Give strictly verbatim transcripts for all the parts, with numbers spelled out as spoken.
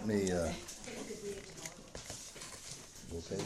let me, uh, okay.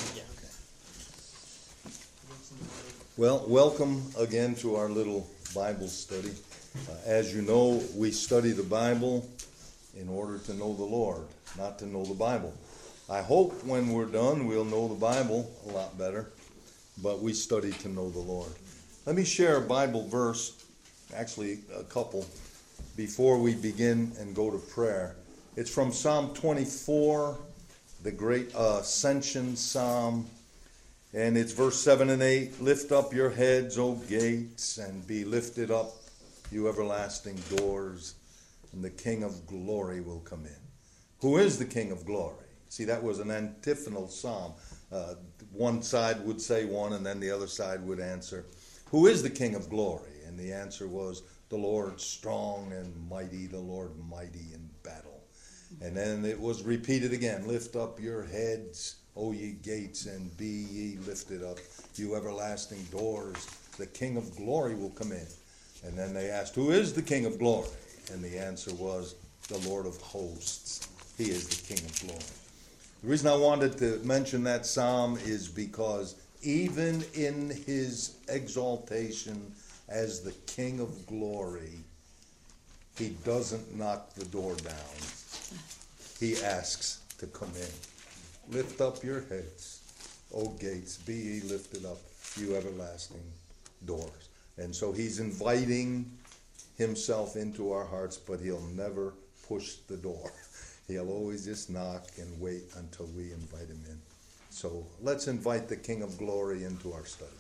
Well, welcome again to our little Bible study. Uh, as you know, we study the Bible in order to know the Lord, not to know the Bible. I hope when we're done, we'll know the Bible a lot better, but we study to know the Lord. Let me share a Bible verse, actually a couple, before we begin and go to prayer. It's from Psalm twenty-four, the great uh, Ascension Psalm, and it's verse seven and eight. Lift up your heads, O gates, and be lifted up, you everlasting doors, and the King of glory will come in. Who is the King of glory? See, that was an antiphonal psalm. Uh, one side would say one, and then the other side would answer, who is the King of glory? And the answer was, the Lord strong and mighty, the Lord mighty in battle. And then it was repeated again, lift up your heads, O ye gates, and be ye lifted up, you everlasting doors, the King of glory will come in. And then they asked, who is the King of glory? And the answer was, the Lord of hosts. He is the King of glory. The reason I wanted to mention that psalm is because even in his exaltation as the King of glory, he doesn't knock the door down. He asks to come in. Lift up your heads, O gates, be ye lifted up, you everlasting doors. And so he's inviting himself into our hearts, but he'll never push the door. He'll always just knock and wait until we invite him in. So let's invite the King of glory into our study.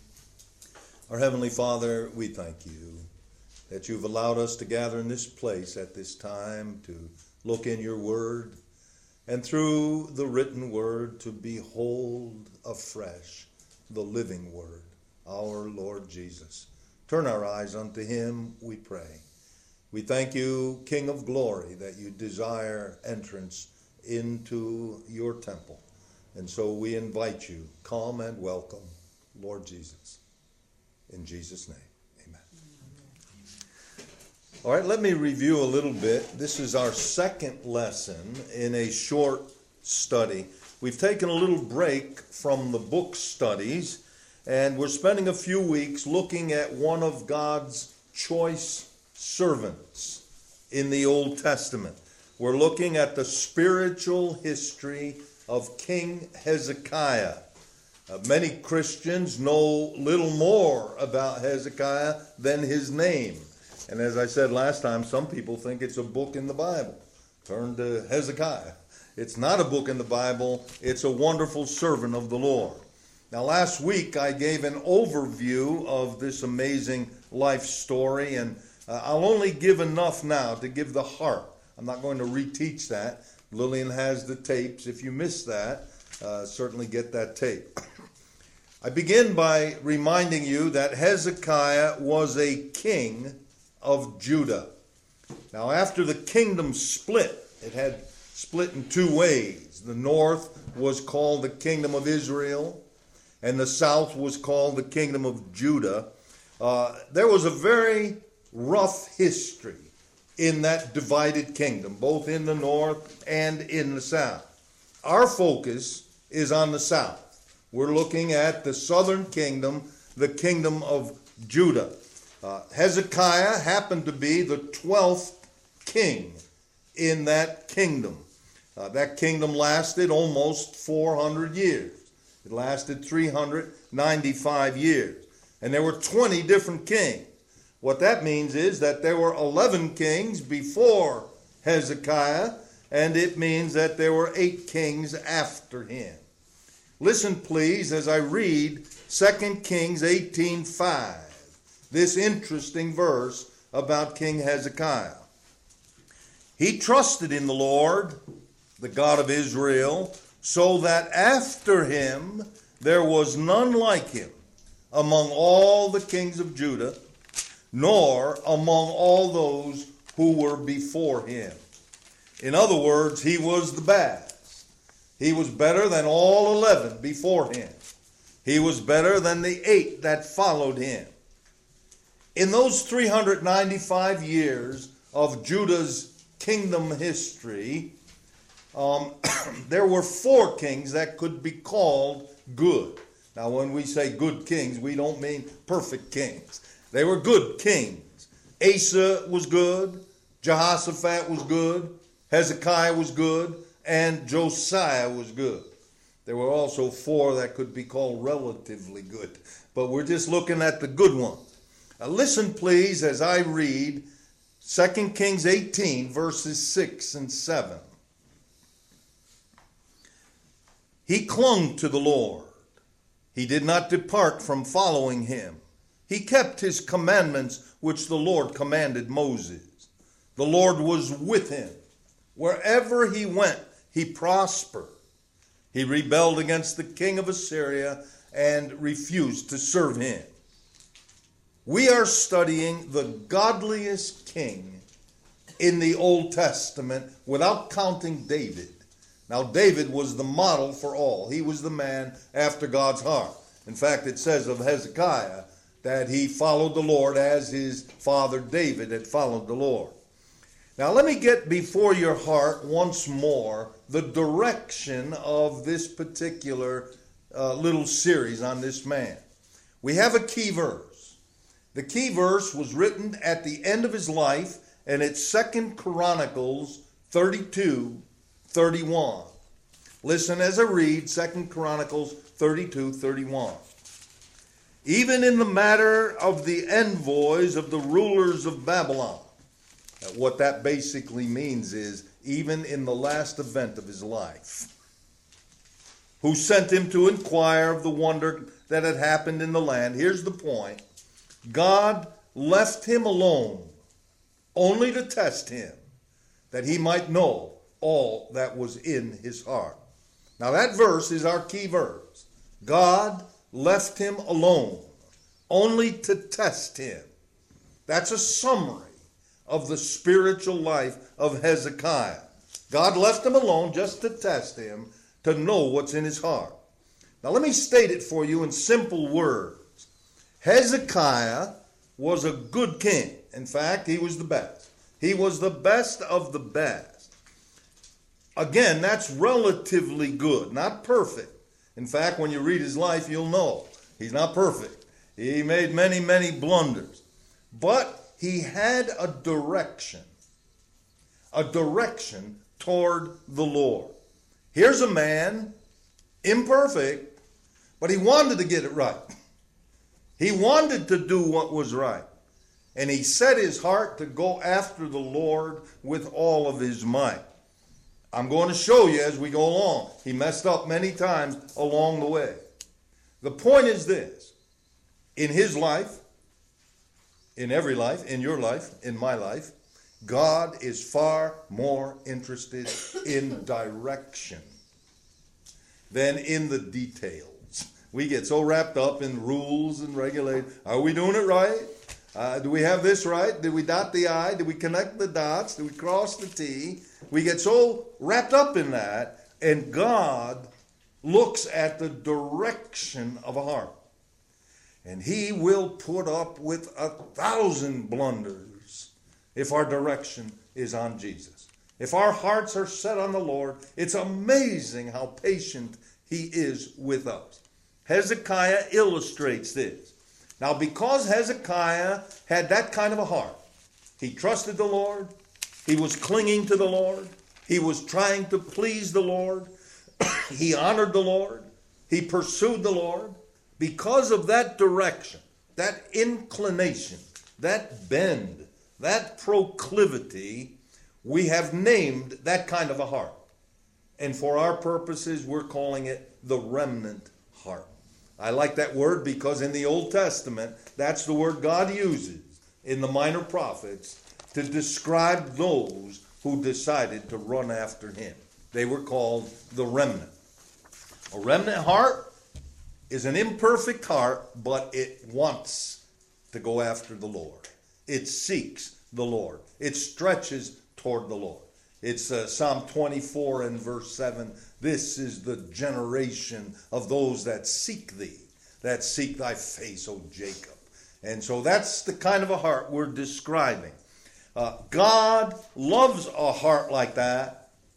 Our Heavenly Father, we thank you that you've allowed us to gather in this place at this time to look in your word, and through the written word to behold afresh the living word, our Lord Jesus. Turn our eyes unto him, we pray. We thank you, King of glory, that you desire entrance into your temple. And so we invite you, come and welcome, Lord Jesus. In Jesus' name, amen. All right, let me review a little bit. This is our second lesson in a short study. We've taken a little break from the book studies, and we're spending a few weeks looking at one of God's choice servants in the Old Testament. We're looking at the spiritual history of King Hezekiah. Uh, many Christians know little more about Hezekiah than his name. And as I said last time, some people think it's a book in the Bible. Turn to Hezekiah. It's not a book in the Bible. It's a wonderful servant of the Lord. Now, last week I gave an overview of this amazing life story, and uh, I'll only give enough now to give the heart. I'm not going to reteach that. Lillian has the tapes. If you missed that, uh, certainly get that tape. I begin by reminding you that Hezekiah was a king of Judah. Now, after the kingdom split, it had split in two ways. The north was called the kingdom of Israel, and the south was called the kingdom of Judah. Uh, there was a very rough history in that divided kingdom, both in the north and in the south. Our focus is on the south. We're looking at the southern kingdom, the kingdom of Judah. Uh, Hezekiah happened to be the twelfth king in that kingdom. Uh, that kingdom lasted almost four hundred years. It lasted three hundred ninety-five years. And there were twenty different kings. What that means is that there were eleven kings before Hezekiah, and it means that there were eight kings after him. Listen, please, as I read Second Kings eighteen five, this interesting verse about King Hezekiah. He trusted in the Lord, the God of Israel, so that after him there was none like him among all the kings of Judah, nor among all those who were before him. In other words, he was the best. He was better than all eleven before him. He was better than the eight that followed him. In those three hundred ninety-five years of Judah's kingdom history, um, there were four kings that could be called good. Now, when we say good kings, we don't mean perfect kings. They were good kings. Asa was good. Jehoshaphat was good. Hezekiah was good. And Josiah was good. There were also four that could be called relatively good. But we're just looking at the good ones. Now listen, please, as I read Second Kings eighteen, verses six and seven. He clung to the Lord. He did not depart from following him. He kept his commandments, which the Lord commanded Moses. The Lord was with him. Wherever he went, he prospered. He rebelled against the king of Assyria and refused to serve him. We are studying the godliest king in the Old Testament without counting David. Now, David was the model for all. He was the man after God's heart. In fact, it says of Hezekiah that he followed the Lord as his father David had followed the Lord. Now, let me get before your heart once more the direction of this particular uh, little series on this man. We have a key verse. The key verse was written at the end of his life, and it's Second Chronicles thirty-two, thirty-one. Listen as I read Second Chronicles thirty-two, thirty-one. Even in the matter of the envoys of the rulers of Babylon. What that basically means is, even in the last event of his life, who sent him to inquire of the wonder that had happened in the land. Here's the point. God left him alone, only to test him, that he might know all that was in his heart. Now that verse is our key verse. God left him alone, only to test him. That's a summary of the spiritual life of Hezekiah. God left him alone just to test him, to know what's in his heart. Now let me state it for you in simple words. Hezekiah was a good king. In fact, he was the best. He was the best of the best. Again, that's relatively good, not perfect. In fact, when you read his life, you'll know he's not perfect. He made many, many blunders. But he had a direction, a direction toward the Lord. Here's a man, imperfect, but he wanted to get it right. He wanted to do what was right. And he set his heart to go after the Lord with all of his might. I'm going to show you as we go along. He messed up many times along the way. The point is this. In his life, in every life, in your life, in my life, God is far more interested in direction than in the details. We get so wrapped up in rules and regulations. Are we doing it right? Uh, do we have this right? Did we dot the I? Did we connect the dots? Did we cross the T? We get so wrapped up in that, and God looks at the direction of a heart. And he will put up with a thousand blunders if our direction is on Jesus. If our hearts are set on the Lord, it's amazing how patient he is with us. Hezekiah illustrates this. Now, because Hezekiah had that kind of a heart, he trusted the Lord, he was clinging to the Lord, he was trying to please the Lord, he honored the Lord, he pursued the Lord. Because of that direction, that inclination, that bend, that proclivity, we have named that kind of a heart. And for our purposes, we're calling it the remnant heart. I like that word because in the Old Testament, that's the word God uses in the minor prophets to describe those who decided to run after him. They were called the remnant. A remnant heart is an imperfect heart, but it wants to go after the Lord. It seeks the Lord. It stretches toward the Lord. It's uh, Psalm twenty-four and verse seven. This is the generation of those that seek thee, that seek thy face, O Jacob. And so that's the kind of a heart we're describing. Uh, God loves a heart like that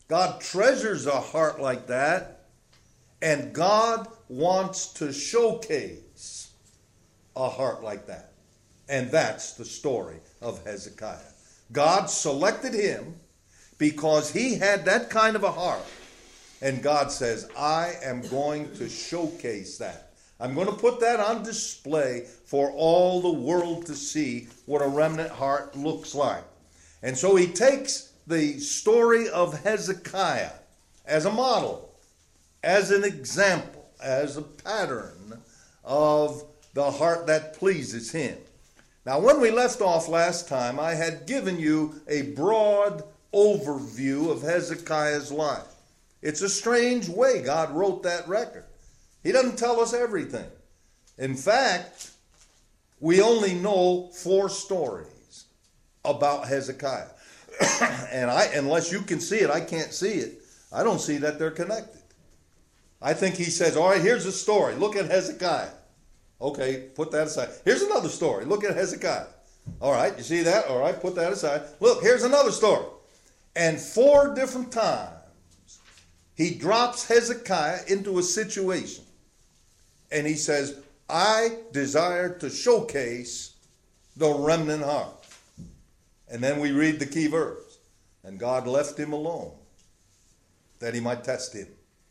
God treasures a heart like that, and God wants to showcase a heart like that. And that's the story of Hezekiah. God selected him because he had that kind of a heart. And God says, I am going to showcase that. I'm going to put that on display for all the world to see what a remnant heart looks like. And so he takes the story of Hezekiah as a model, as an example, as a pattern of the heart that pleases him. Now, when we left off last time, I had given you a broad overview of Hezekiah's life. It's a strange way God wrote that record. He doesn't tell us everything. In fact, we only know four stories about Hezekiah. And I, unless you can see it, I can't see it. I don't see that they're connected. I think he says, all right, here's a story. Look at Hezekiah. Okay, put that aside. Here's another story. Look at Hezekiah. All right, you see that? All right, put that aside. Look, here's another story. And four different times, he drops Hezekiah into a situation. And he says, I desire to showcase the remnant heart. And then we read the key verse. And God left him alone that he might test him,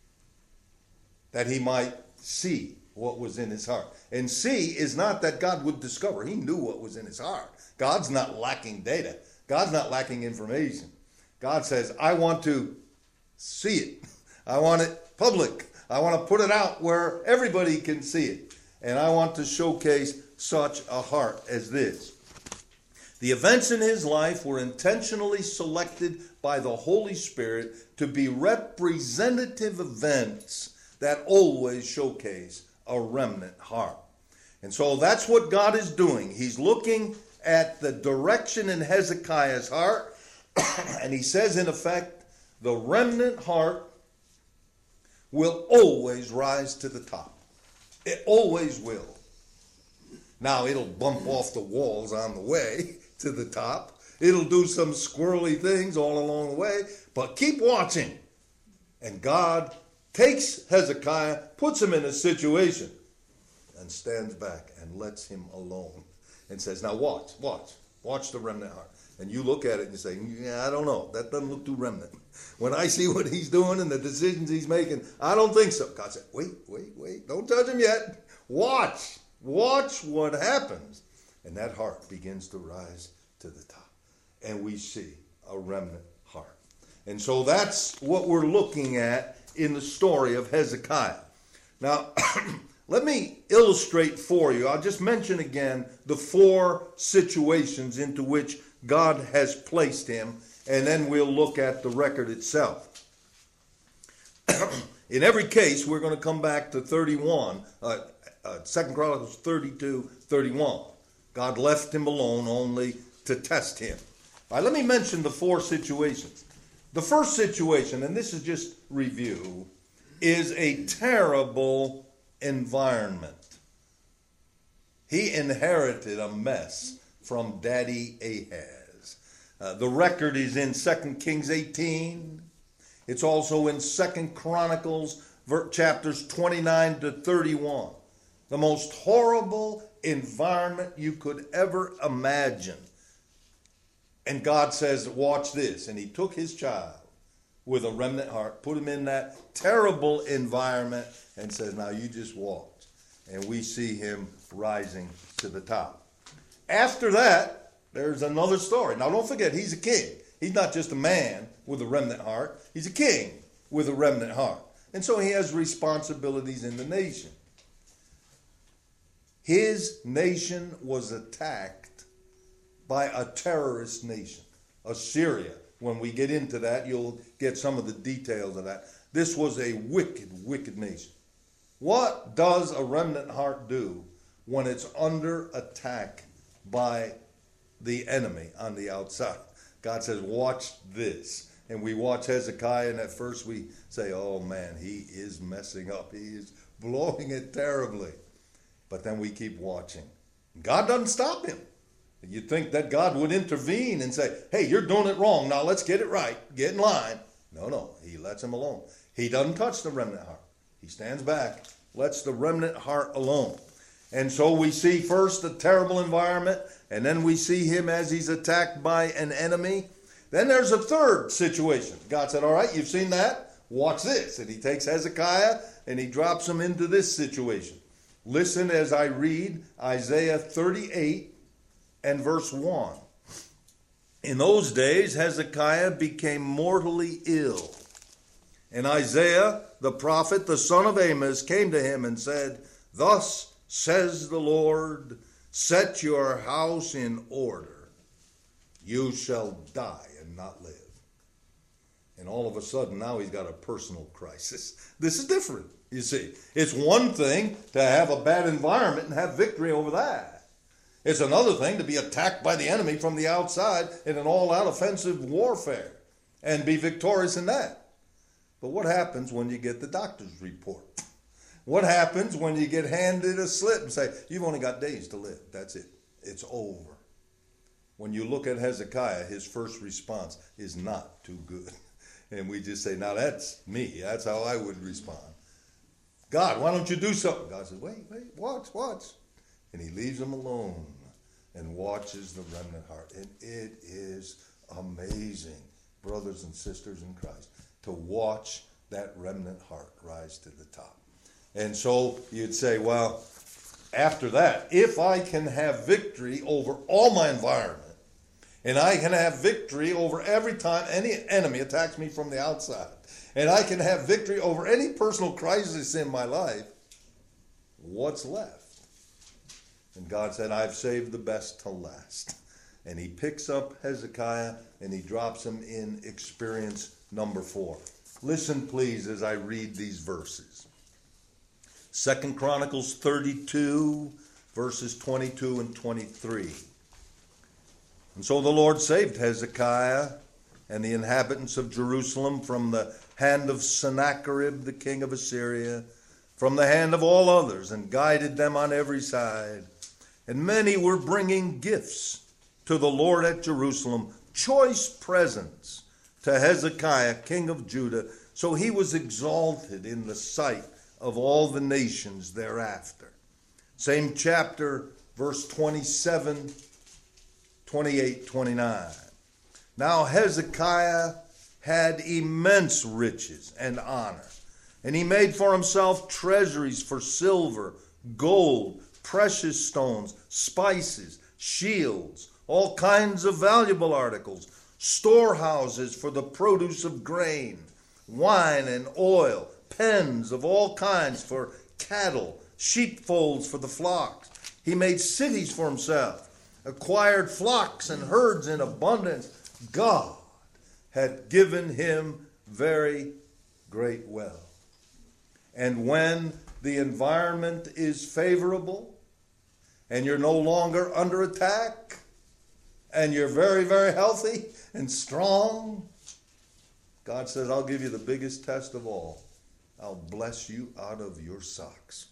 that he might see what was in his heart. And see is not that God would discover. He knew what was in his heart. God's not lacking data. God's not lacking information. God says, I want to see it. I want it public. I want to put it out where everybody can see it. And I want to showcase such a heart as this. The events in his life were intentionally selected by the Holy Spirit to be representative events that always showcase a remnant heart. And so that's what God is doing. He's looking at the direction in Hezekiah's heart, and he says, in effect, the remnant heart will always rise to the top. It always will. Now, it'll bump off the walls on the way to the top. It'll do some squirrely things all along the way, but keep watching. And God takes Hezekiah, puts him in a situation, and stands back and lets him alone and says, now watch, watch, watch the remnant heart. And you look at it and you say, yeah, I don't know. That doesn't look too remnant. When I see what he's doing and the decisions he's making, I don't think so. God said, wait, wait, wait. Don't judge him yet. Watch. Watch what happens. And that heart begins to rise to the top. And we see a remnant heart. And so that's what we're looking at in the story of Hezekiah. Now, let me illustrate for you. I'll just mention again the four situations into which God has placed him, and then we'll look at the record itself. In every case, we're going to come back to thirty-one, uh, uh, Second Chronicles thirty-two, thirty-one. God left him alone only to test him. All right, let me mention the four situations. The first situation, and this is just review, is a terrible environment. He inherited a mess from Daddy Ahaz. Uh, the record is in Second Kings eighteen. It's also in Second Chronicles chapters twenty-nine to thirty-one. The most horrible environment you could ever imagine. And God says, watch this. And he took his child with a remnant heart, put him in that terrible environment, and says, now you just watch. And we see him rising to the top. After that, there's another story. Now don't forget, he's a king. He's not just a man with a remnant heart. He's a king with a remnant heart. And so he has responsibilities in the nation. His nation was attacked by a terrorist nation, Assyria. When we get into that, you'll get some of the details of that. This was a wicked, wicked nation. What does a remnant heart do when it's under attack by the enemy on the outside? God says, watch this. And we watch Hezekiah, and at first we say, oh man, he is messing up. He is blowing it terribly. But then we keep watching. God doesn't stop him. You'd think that God would intervene and say, hey, you're doing it wrong. Now let's get it right. Get in line. No, no, he lets him alone. He doesn't touch the remnant heart. He stands back, lets the remnant heart alone. And so we see first a terrible environment, and then we see him as he's attacked by an enemy. Then there's a third situation. God said, all right, you've seen that? Watch this. And he takes Hezekiah and he drops him into this situation. Listen as I read Isaiah thirty-eight and verse one. In those days, Hezekiah became mortally ill. And Isaiah, the prophet, the son of Amos, came to him and said, thus says the Lord, set your house in order. You shall die and not live. And all of a sudden, now he's got a personal crisis. This is different, you see. It's one thing to have a bad environment and have victory over that. It's another thing to be attacked by the enemy from the outside in an all-out offensive warfare and be victorious in that. But what happens when you get the doctor's report? What happens when you get handed a slip and say, you've only got days to live? That's it. It's over. When you look at Hezekiah, his first response is not too good. And we just say, now that's me. That's how I would respond. God, why don't you do something? God says, wait, wait, watch, watch. And he leaves him alone and watches the remnant heart. And it is amazing, brothers and sisters in Christ, to watch that remnant heart rise to the top. And so you'd say, well, after that, if I can have victory over all my environment, and I can have victory over every time any enemy attacks me from the outside, and I can have victory over any personal crisis in my life, what's left? And God said, I've saved the best to last. And he picks up Hezekiah and he drops him in experience number four. Listen, please, as I read these verses. Second Chronicles thirty-two, verses twenty-two and twenty-three. And so the Lord saved Hezekiah and the inhabitants of Jerusalem from the hand of Sennacherib, the king of Assyria, from the hand of all others, and guided them on every side. And many were bringing gifts to the Lord at Jerusalem, choice presents to Hezekiah, king of Judah. So he was exalted in the sight of all the nations thereafter. Same chapter, verse twenty-seven, twenty-eight, twenty-nine. Now Hezekiah had immense riches and honor, and he made for himself treasuries for silver, gold, precious stones, spices, shields, all kinds of valuable articles, storehouses for the produce of grain, wine and oil, pens of all kinds for cattle, sheepfolds for the flocks. He made cities for himself, acquired flocks and herds in abundance. God had given him very great wealth. And when the environment is favorable, and you're no longer under attack, and you're very, very healthy and strong, God says, I'll give you the biggest test of all. I'll bless you out of your socks.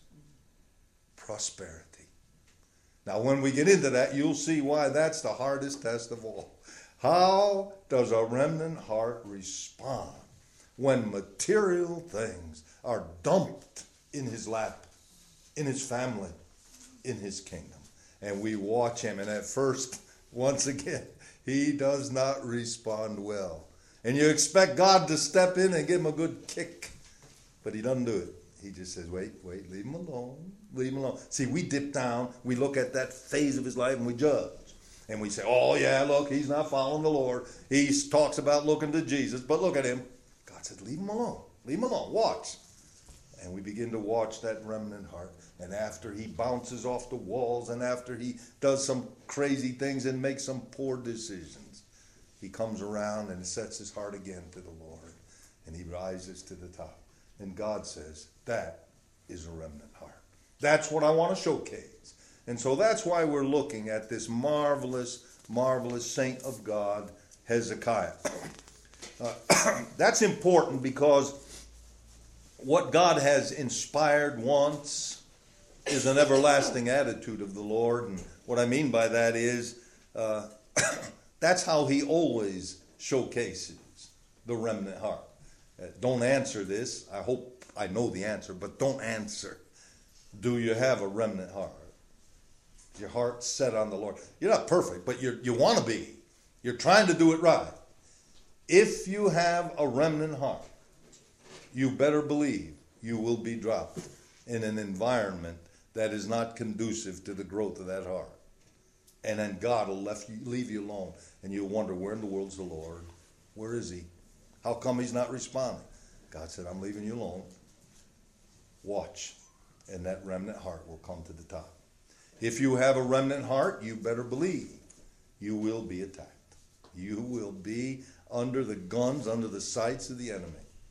Prosperity. Now, when we get into that, you'll see why that's the hardest test of all. How does a remnant heart respond when material things are dumped in his lap, in his family, in his kingdom? And we watch him, and at first, once again, he does not respond well. And you expect God to step in and give him a good kick, but he doesn't do it. He just says, wait, wait, leave him alone, leave him alone. See, we dip down, we look at that phase of his life, and we judge. And we say, oh, yeah, look, he's not following the Lord. He talks about looking to Jesus, but look at him. God said, leave him alone, leave him alone, watch. And we begin to watch that remnant heart. And after he bounces off the walls, and after he does some crazy things and makes some poor decisions, he comes around and sets his heart again to the Lord. And he rises to the top. And God says, that is a remnant heart. That's what I want to showcase. And so that's why we're looking at this marvelous, marvelous saint of God, Hezekiah. Uh, that's important because what God has inspired once is an everlasting attitude of the Lord. And what I mean by that is uh, that's how he always showcases the remnant heart. Uh, don't answer this. I hope I know the answer, but don't answer. Do you have a remnant heart? Your heart set on the Lord. You're not perfect, but you're, you want to be. You're trying to do it right. If you have a remnant heart, you better believe you will be dropped in an environment that is not conducive to the growth of that heart. And then God will left you, leave you alone. And you'll wonder, where in the world's the Lord? Where is he? How come he's not responding? God said, I'm leaving you alone. Watch. And that remnant heart will come to the top. If you have a remnant heart, you better believe you will be attacked. You will be under the guns, under the sights of the enemy.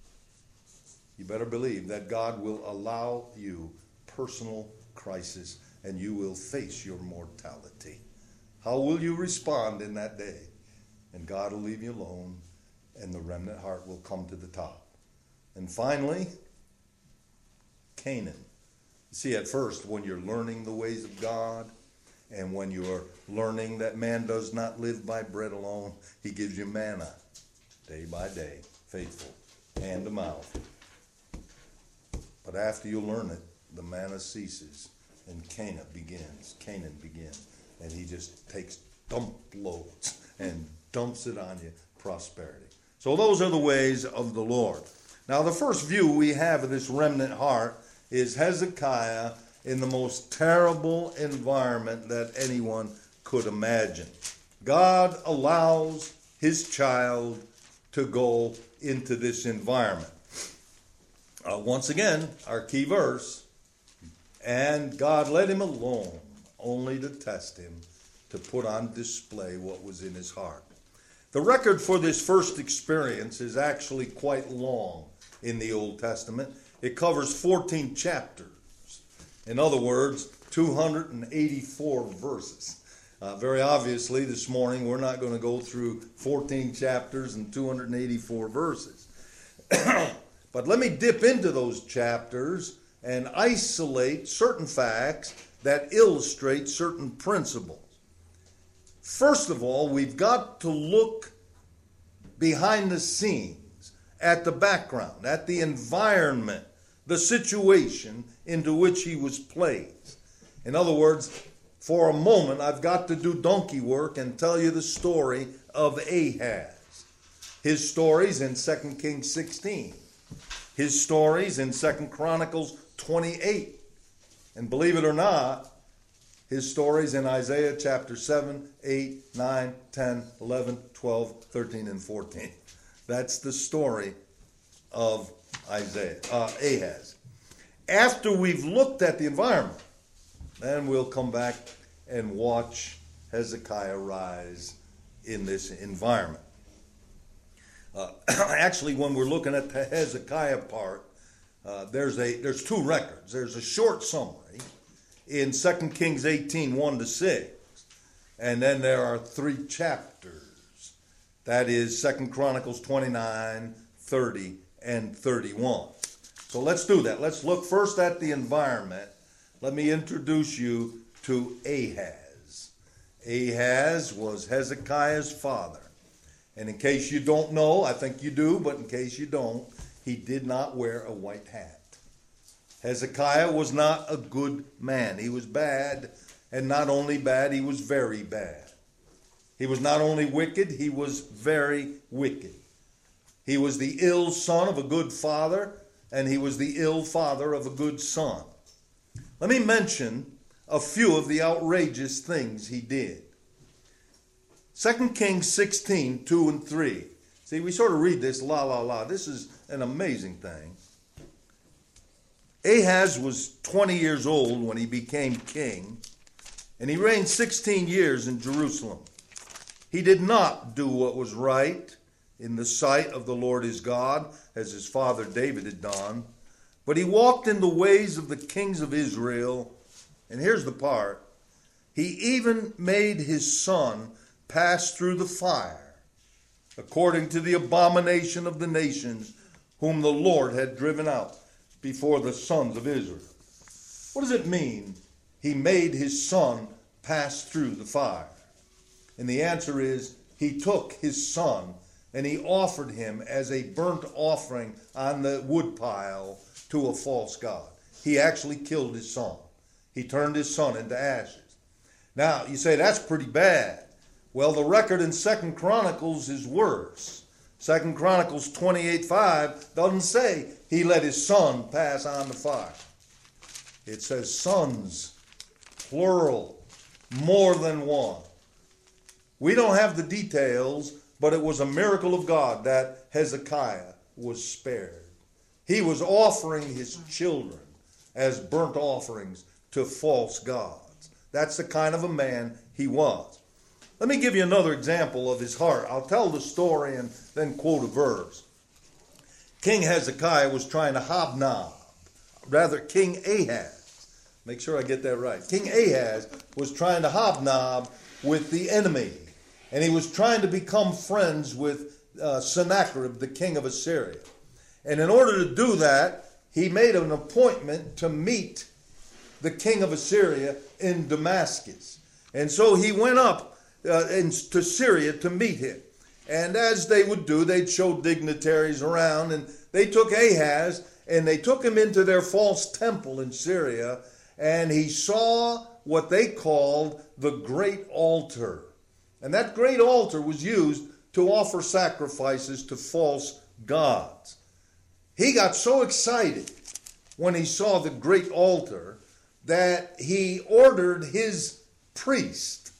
You better believe that God will allow you personal crisis and you will face your mortality. How will you respond in that day? And God will leave you alone and the remnant heart will come to the top. And finally, Canaan. See, at first, when you're learning the ways of God, and when you're learning that man does not live by bread alone, he gives you manna day by day, faithful, hand to mouth. But after you learn it, the manna ceases, and Canaan begins. Canaan begins, and he just takes dump loads and dumps it on you, prosperity. So those are the ways of the Lord. Now, the first view we have of this remnant heart is Hezekiah in the most terrible environment that anyone could imagine. God allows his child to go into this environment. Uh, once again, our key verse, and God let him alone, only to test him, to put on display what was in his heart. The record for this first experience is actually quite long in the Old Testament. It covers fourteen chapters. In other words, two hundred eighty-four verses. Uh, very obviously, this morning, we're not going to go through fourteen chapters and two hundred eighty-four verses. But let me dip into those chapters and isolate certain facts that illustrate certain principles. First of all, we've got to look behind the scenes, at the background, at the environment, the situation into which he was placed. In other words, for a moment, I've got to do donkey work and tell you the story of Ahaz. His story's in Second Kings sixteen. His story's in Second Chronicles twenty-eight. And believe it or not, his story's in Isaiah chapter seven, eight, nine, ten, eleven, twelve, thirteen, and fourteen. That's the story of Isaiah, uh, Ahaz. After we've looked at the environment, then we'll come back and watch Hezekiah rise in this environment. Uh, actually, when we're looking at the Hezekiah part, uh, there's a there's two records. There's a short summary in Second Kings eighteen, one to six, and then there are three chapters. That is Second Chronicles twenty-nine, thirty, and thirty-one. So let's do that. Let's look first at the environment. Let me introduce you to Ahaz. Ahaz was Hezekiah's father. And in case you don't know, I think you do, but in case you don't, he did not wear a white hat. Hezekiah was not a good man. He was bad, and not only bad, he was very bad. He was not only wicked, he was very wicked. He was the ill son of a good father, and he was the ill father of a good son. Let me mention a few of the outrageous things he did. Second Kings sixteen, two and three. See, we sort of read this, la, la, la. This is an amazing thing. Ahaz was twenty years old when he became king, and he reigned sixteen years in Jerusalem. He did not do what was right in the sight of the Lord his God, as his father David had done, but he walked in the ways of the kings of Israel. And here's the part. He even made his son pass through the fire, according to the abomination of the nations whom the Lord had driven out before the sons of Israel. What does it mean, he made his son pass through the fire? And the answer is, he took his son and he offered him as a burnt offering on the woodpile to a false god. He actually killed his son. He turned his son into ashes. Now, you say, that's pretty bad. Well, the record in Second Chronicles is worse. Second Chronicles twenty-eight five doesn't say he let his son pass on the fire. It says sons, plural, more than one. We don't have the details, but it was a miracle of God that Hezekiah was spared. He was offering his children as burnt offerings to false gods. That's the kind of a man he was. Let me give you another example of his heart. I'll tell the story and then quote a verse. King Hezekiah was trying to hobnob, rather King Ahaz. Make sure I get that right. King Ahaz was trying to hobnob with the enemy, and he was trying to become friends with uh, Sennacherib, the king of Assyria. And in order to do that, he made an appointment to meet the king of Assyria in Damascus. And so he went up uh, in, to Syria to meet him. And as they would do, they'd show dignitaries around, and they took Ahaz and they took him into their false temple in Syria, and he saw what they called the great altar. And that great altar was used to offer sacrifices to false gods. He got so excited when he saw the great altar that he ordered his priest,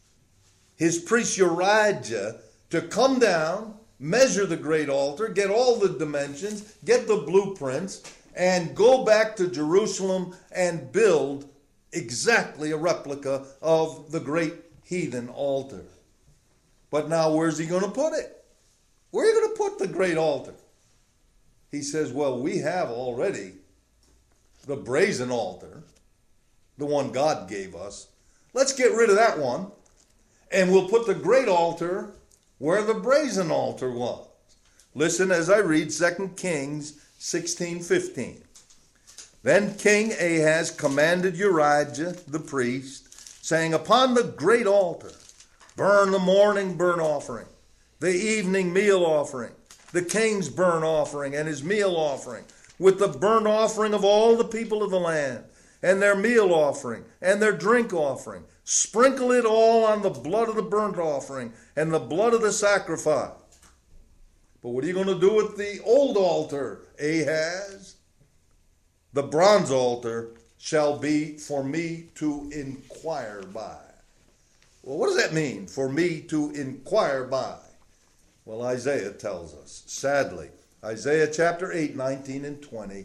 his priest Urijah, to come down, measure the great altar, get all the dimensions, get the blueprints, and go back to Jerusalem and build exactly a replica of the great heathen altar. But now where's he going to put it? Where are you going to put the great altar? He says, well, we have already the brazen altar, the one God gave us. Let's get rid of that one, and we'll put the great altar where the brazen altar was. Listen as I read Second Kings sixteen fifteen. Then King Ahaz commanded Urijah the priest, saying, upon the great altar, burn the morning burnt offering, the evening meal offering, the king's burnt offering and his meal offering, with the burnt offering of all the people of the land, and their meal offering, and their drink offering. Sprinkle it all on the blood of the burnt offering, and the blood of the sacrifice. But what are you going to do with the old altar, Ahaz? The bronze altar shall be for me to inquire by. Well, what does that mean, for me to inquire by? Well, Isaiah tells us, sadly, Isaiah chapter eight, nineteen and twenty,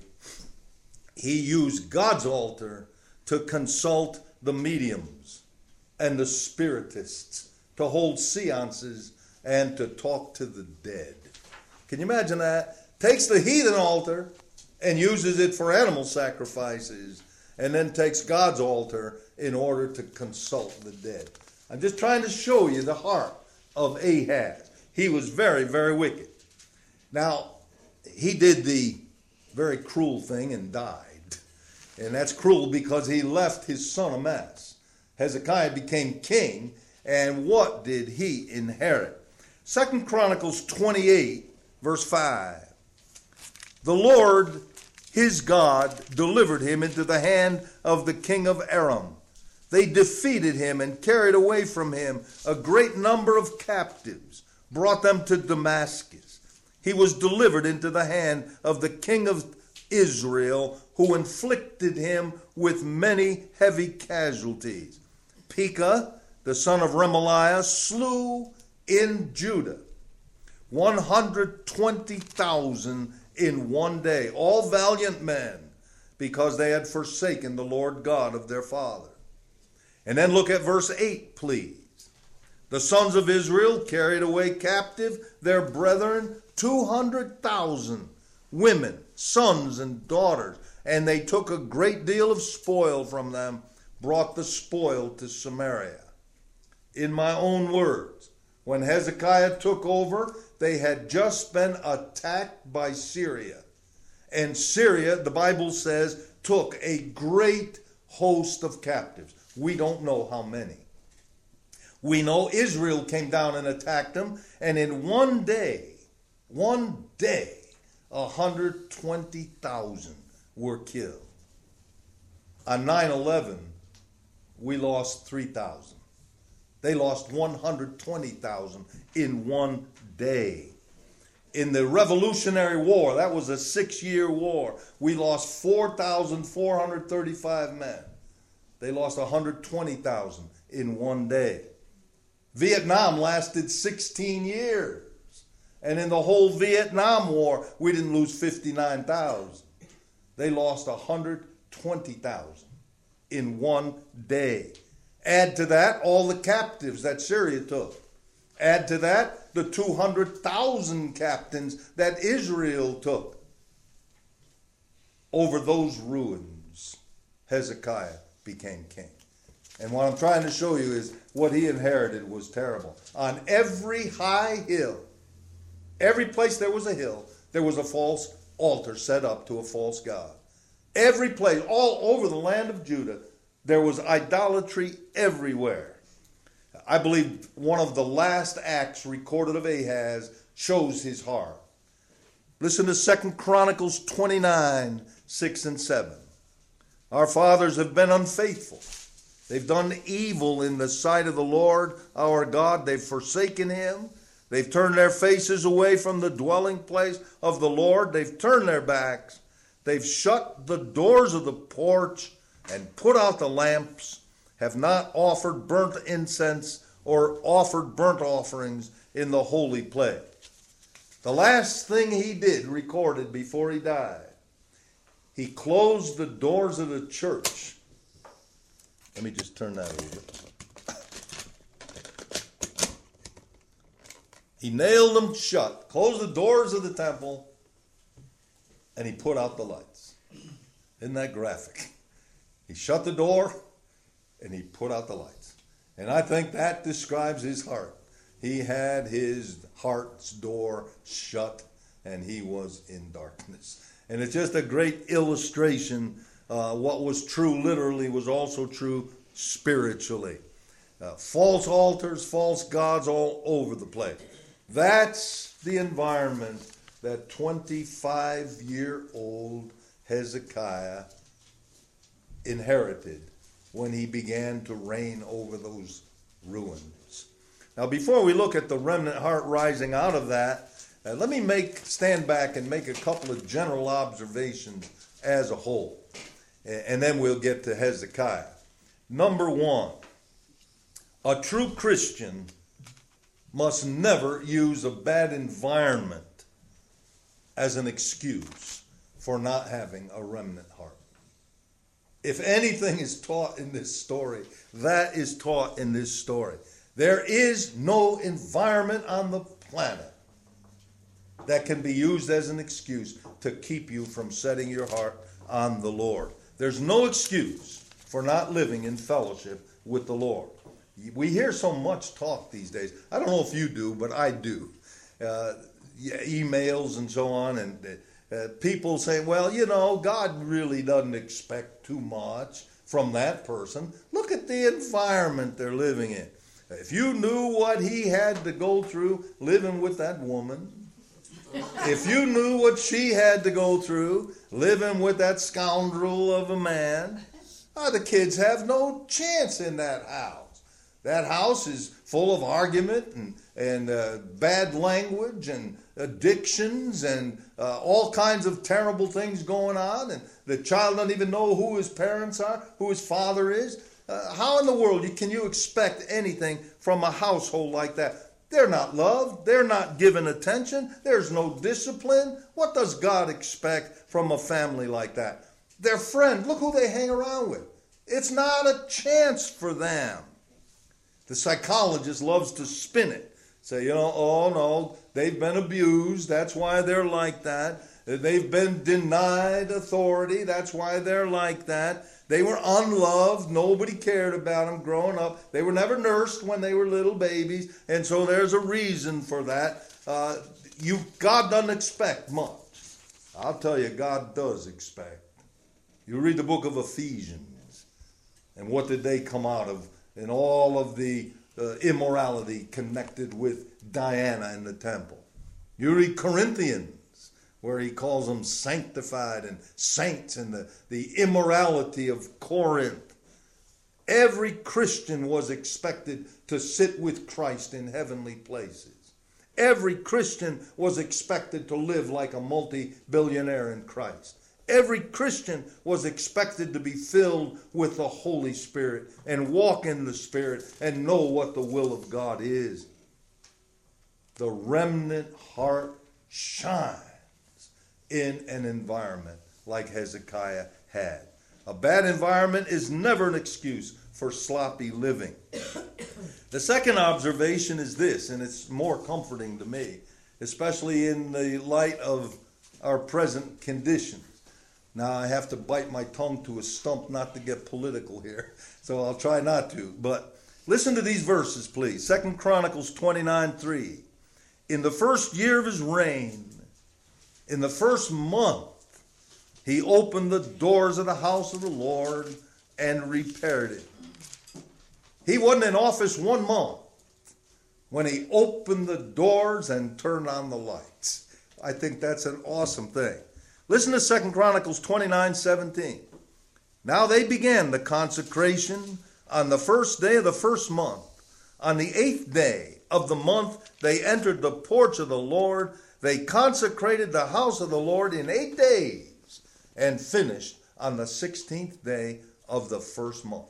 he used God's altar to consult the mediums and the spiritists, to hold seances and to talk to the dead. Can you imagine that? Takes the heathen altar and uses it for animal sacrifices, and then takes God's altar in order to consult the dead. I'm just trying to show you the heart of Ahaz. He was very, very wicked. Now, he did the very cruel thing and died. And that's cruel because he left his son a mess. Hezekiah became king, and what did he inherit? Second Chronicles twenty-eight, verse five. The Lord, his God, delivered him into the hand of the king of Aram. They defeated him and carried away from him a great number of captives, brought them to Damascus. He was delivered into the hand of the king of Israel, who inflicted him with many heavy casualties. Pekah, the son of Remaliah, slew in Judah one hundred twenty thousand in one day, all valiant men, because they had forsaken the Lord God of their father. And then look at verse eight, please. The sons of Israel carried away captive their brethren, two hundred thousand women, sons and daughters, and they took a great deal of spoil from them, brought the spoil to Samaria. In my own words, when Hezekiah took over, they had just been attacked by Syria. And Syria, the Bible says, took a great host of captives. We don't know how many. We know Israel came down and attacked them, and in one day, one day, one hundred twenty thousand were killed. On nine eleven, we lost three thousand. They lost one hundred twenty thousand in one day. In the Revolutionary War, that was a six-year war, we lost four thousand four hundred thirty-five men. They lost one hundred twenty thousand in one day. Vietnam lasted sixteen years. And in the whole Vietnam War, we didn't lose fifty-nine thousand. They lost one hundred twenty thousand in one day. Add to that all the captives that Syria took. Add to that the two hundred thousand captains that Israel took. Over those ruins, Hezekiah became king. And what I'm trying to show you is what he inherited was terrible. On every high hill, every place there was a hill, there was a false altar set up to a false god. Every place, all over the land of Judah, there was idolatry everywhere. I believe one of the last acts recorded of Ahaz shows his heart. Listen to Second Chronicles twenty-nine, six and seven. Our fathers have been unfaithful. They've done evil in the sight of the Lord our God. They've forsaken him. They've turned their faces away from the dwelling place of the Lord. They've turned their backs. They've shut the doors of the porch and put out the lamps, have not offered burnt incense or offered burnt offerings in the holy place. The last thing he did, recorded before he died, he closed the doors of the church. Let me just turn that over. He nailed them shut, closed the doors of the temple, and he put out the lights. Isn't that graphic? He shut the door, and he put out the lights. And I think that describes his heart. He had his heart's door shut, and he was in darkness. And it's just a great illustration. Uh, what was true literally was also true spiritually. Uh, false altars, false gods all over the place. That's the environment that twenty-five-year-old Hezekiah inherited when he began to reign over those ruins. Now, before we look at the remnant heart rising out of that, uh, let me make stand back and make a couple of general observations as a whole. And then we'll get to Hezekiah. Number one, a true Christian must never use a bad environment as an excuse for not having a remnant heart. If anything is taught in this story, that is taught in this story. There is no environment on the planet that can be used as an excuse to keep you from setting your heart on the Lord. There's no excuse for not living in fellowship with the Lord. We hear so much talk these days. I don't know if you do, but I do. Uh, emails and so on, and uh, people say, well, you know, God really doesn't expect too much from that person. Look at the environment they're living in. If you knew what he had to go through living with that woman, if you knew what she had to go through living with that scoundrel of a man, oh, the kids have no chance in that house. That house is full of argument and, and uh, bad language and addictions and uh, all kinds of terrible things going on. And the child doesn't even know who his parents are, who his father is. Uh, how in the world can you expect anything from a household like that? They're not loved. They're not given attention. There's no discipline. What does God expect from a family like that? Their friend, look who they hang around with. It's not a chance for them. The psychologist loves to spin it. Say, you know, oh no, they've been abused. That's why they're like that. They've been denied authority. That's why they're like that. They were unloved. Nobody cared about them growing up. They were never nursed when they were little babies. And so there's a reason for that. Uh, you, God doesn't expect much. I'll tell you, God does expect. You read the book of Ephesians. And what did they come out of? And all of the uh, immorality connected with Diana in the temple. You read Corinthians, where he calls them sanctified and saints, and the, the immorality of Corinth. Every Christian was expected to sit with Christ in heavenly places. Every Christian was expected to live like a multi-billionaire in Christ. Every Christian was expected to be filled with the Holy Spirit and walk in the Spirit and know what the will of God is. The remnant heart shines in an environment like Hezekiah had. A bad environment is never an excuse for sloppy living. The second observation is this, and it's more comforting to me, especially in the light of our present conditions. Now, I have to bite my tongue to a stump not to get political here, so I'll try not to. But listen to these verses, please. Second Chronicles twenty-nine three. In the first year of his reign, in the first month, he opened the doors of the house of the Lord and repaired it. He wasn't in office one month when he opened the doors and turned on the lights. I think that's an awesome thing. Listen to Second Chronicles twenty-nine seventeen. Now they began the consecration on the first day of the first month. On the eighth day of the month, they entered the porch of the Lord. They consecrated the house of the Lord in eight days and finished on the sixteenth day of the first month.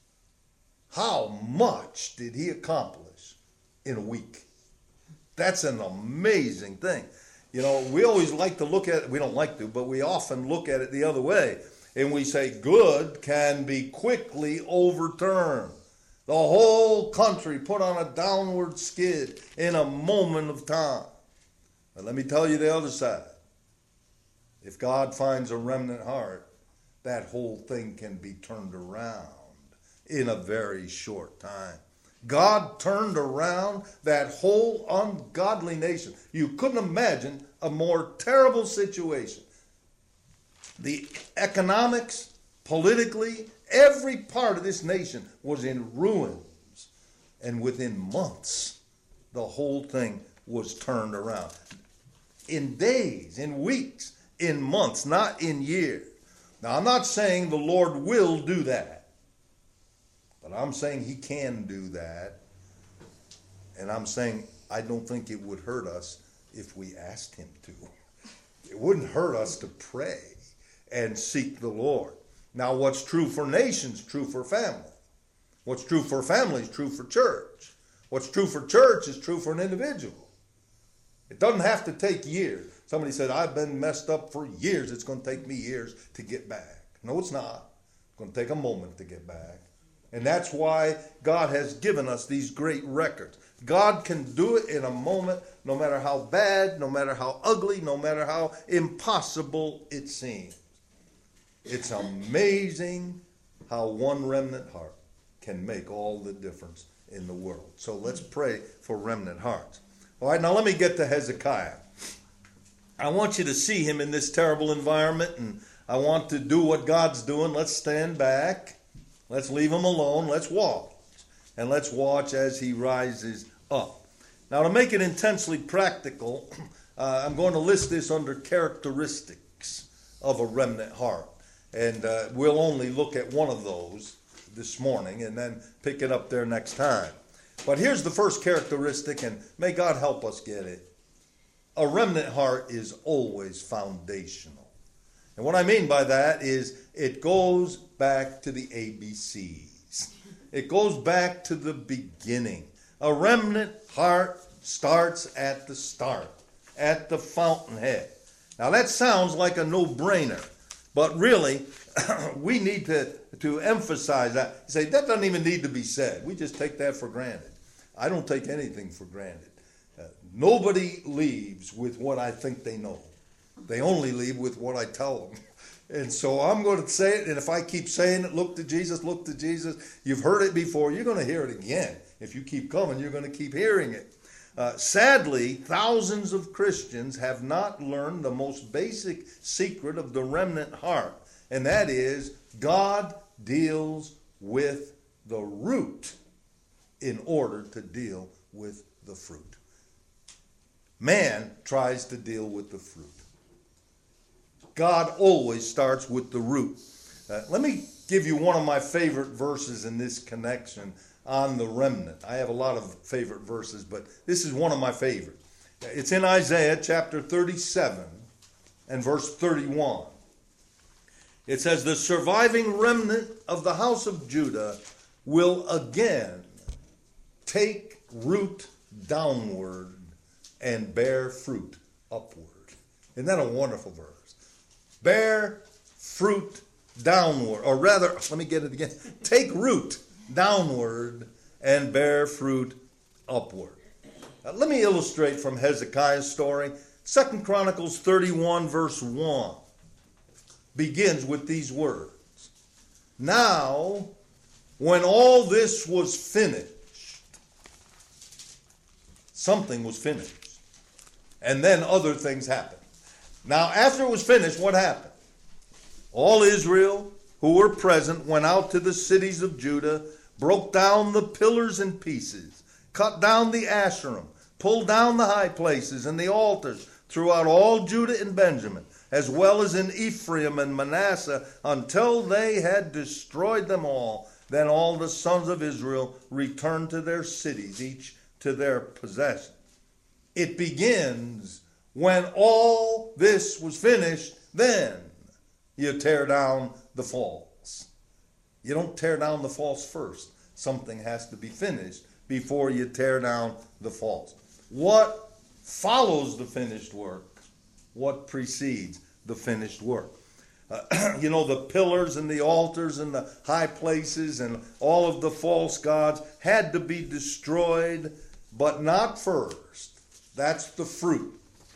How much did he accomplish in a week? That's an amazing thing. You know, we always like to look at it, we don't like to, but we often look at it the other way. And we say good can be quickly overturned. The whole country put on a downward skid in a moment of time. But let me tell you the other side. If God finds a remnant heart, that whole thing can be turned around in a very short time. God turned around that whole ungodly nation. You couldn't imagine a more terrible situation. The economics, politically, every part of this nation was in ruins. And within months, the whole thing was turned around. In days, in weeks, in months, not in years. Now, I'm not saying the Lord will do that. But I'm saying he can do that. And I'm saying I don't think it would hurt us if we asked him to. It wouldn't hurt us to pray and seek the Lord. Now, what's true for nations, true for family. What's true for family is true for church. What's true for church is true for an individual. It doesn't have to take years. Somebody said, I've been messed up for years. It's going to take me years to get back. No, it's not. It's going to take a moment to get back. And that's why God has given us these great records. God can do it in a moment, no matter how bad, no matter how ugly, no matter how impossible it seems. It's amazing how one remnant heart can make all the difference in the world. So let's pray for remnant hearts. All right, now let me get to Hezekiah. I want you to see him in this terrible environment, and I want to do what God's doing. Let's stand back. Let's leave him alone. Let's watch. And let's watch as he rises up. Now, to make it intensely practical, uh, I'm going to list this under characteristics of a remnant heart. And uh, we'll only look at one of those this morning and then pick it up there next time. But here's the first characteristic, and may God help us get it. A remnant heart is always foundational. And what I mean by that is it goes back to the A B Cs. It goes back to the beginning. A remnant heart starts at the start, at the fountainhead. Now that sounds like a no-brainer, but really we need to, to emphasize that. You say, that doesn't even need to be said. We just take that for granted. I don't take anything for granted. Uh, nobody leaves with what I think they know. They only leave with what I tell them. And so I'm going to say it, and if I keep saying it, look to Jesus, look to Jesus. You've heard it before. You're going to hear it again. If you keep coming, you're going to keep hearing it. Uh, sadly, thousands of Christians have not learned the most basic secret of the remnant heart, and that is God deals with the root in order to deal with the fruit. Man tries to deal with the fruit. God always starts with the root. Uh, let me give you one of my favorite verses in this connection on the remnant. I have a lot of favorite verses, but this is one of my favorite. It's in Isaiah chapter thirty-seven and verse thirty-one. It says, "The surviving remnant of the house of Judah will again take root downward and bear fruit upward." Isn't that a wonderful verse? Bear fruit downward, or rather, let me get it again. Take root downward and bear fruit upward. Now, let me illustrate from Hezekiah's story. Second Chronicles thirty-one verse one begins with these words. "Now, when all this was finished," something was finished. And then other things happened. Now, after it was finished, what happened? All Israel who were present went out to the cities of Judah, broke down the pillars in pieces, cut down the Asherim, pulled down the high places and the altars throughout all Judah and Benjamin, as well as in Ephraim and Manasseh, until they had destroyed them all. Then all the sons of Israel returned to their cities, each to their possession. It begins when all this was finished, then you tear down the false. You don't tear down the false first. Something has to be finished before you tear down the false. What follows the finished work? What precedes the finished work? Uh, you know, the pillars and the altars and the high places and all of the false gods had to be destroyed, but not first. That's the fruit.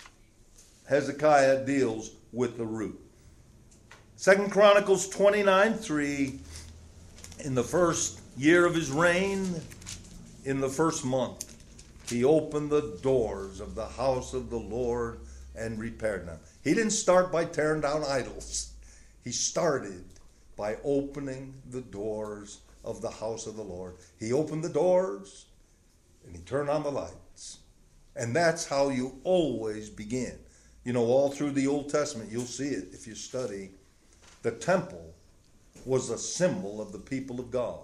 Hezekiah deals with the root. Second Chronicles twenty-nine three, in the first year of his reign, in the first month, he opened the doors of the house of the Lord and repaired them. He didn't start by tearing down idols. He started by opening the doors of the house of the Lord. He opened the doors and he turned on the lights. And that's how you always begin. You know, all through the Old Testament, you'll see it if you study. The temple was a symbol of the people of God.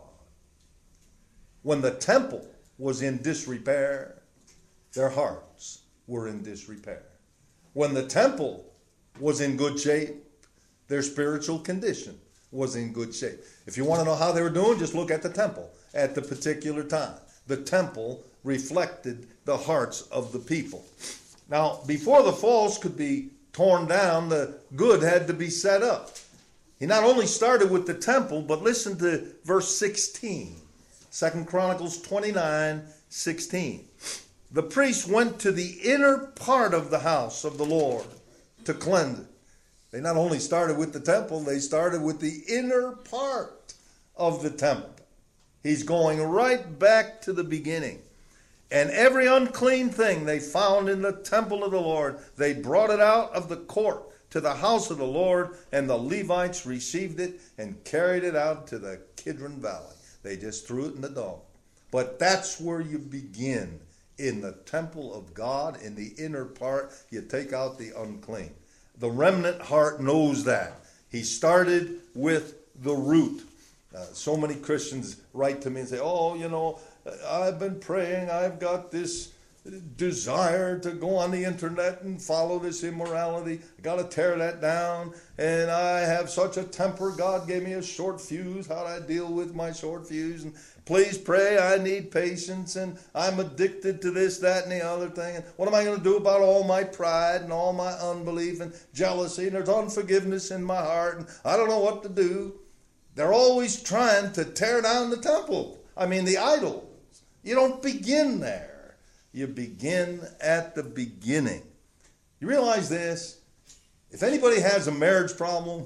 When the temple was in disrepair, their hearts were in disrepair. When the temple was in good shape, their spiritual condition was in good shape. If you want to know how they were doing, just look at the temple at the particular time. The temple reflected the hearts of the people. Now, before the false could be torn down, the good had to be set up. He not only started with the temple, but listen to verse sixteen. Second Chronicles twenty-nine sixteen. The priests went to the inner part of the house of the Lord to cleanse it. They not only started with the temple, they started with the inner part of the temple. He's going right back to the beginning. And every unclean thing they found in the temple of the Lord, they brought it out of the court to the house of the Lord, and the Levites received it and carried it out to the Kidron Valley. They just threw it in the dump. But that's where you begin, in the temple of God, in the inner part. You take out the unclean. The remnant heart knows that. He started with the root. Uh, so many Christians write to me and say, oh, you know, I've been praying, I've got this desire to go on the internet and follow this immorality. I got to tear that down. And I have such a temper. God gave me a short fuse. How do I deal with my short fuse? And please pray. I need patience. And I'm addicted to this, that, and the other thing. And what am I going to do about all my pride and all my unbelief and jealousy? And there's unforgiveness in my heart. And I don't know what to do. They're always trying to tear down the temple. I mean, the idols. You don't begin there. You begin at the beginning. You realize this? If anybody has a marriage problem,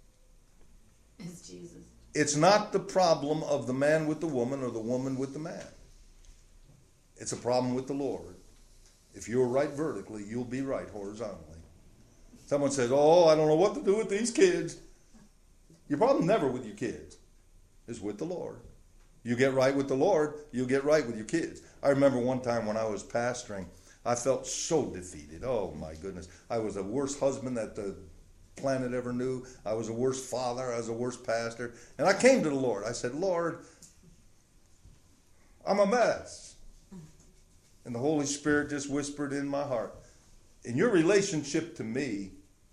it's Jesus. It's not the problem of the man with the woman or the woman with the man. It's a problem with the Lord. If you're right vertically, you'll be right horizontally. Someone says, oh, I don't know what to do with these kids. Your problem never with your kids. It's with the Lord. You get right with the Lord, you'll get right with your kids. I remember one time when I was pastoring, I felt so defeated. Oh my goodness. I was the worst husband that the planet ever knew. I was the worst father. I was the worst pastor. And I came to the Lord. I said, Lord, I'm a mess. And the Holy Spirit just whispered in my heart, in your relationship to me,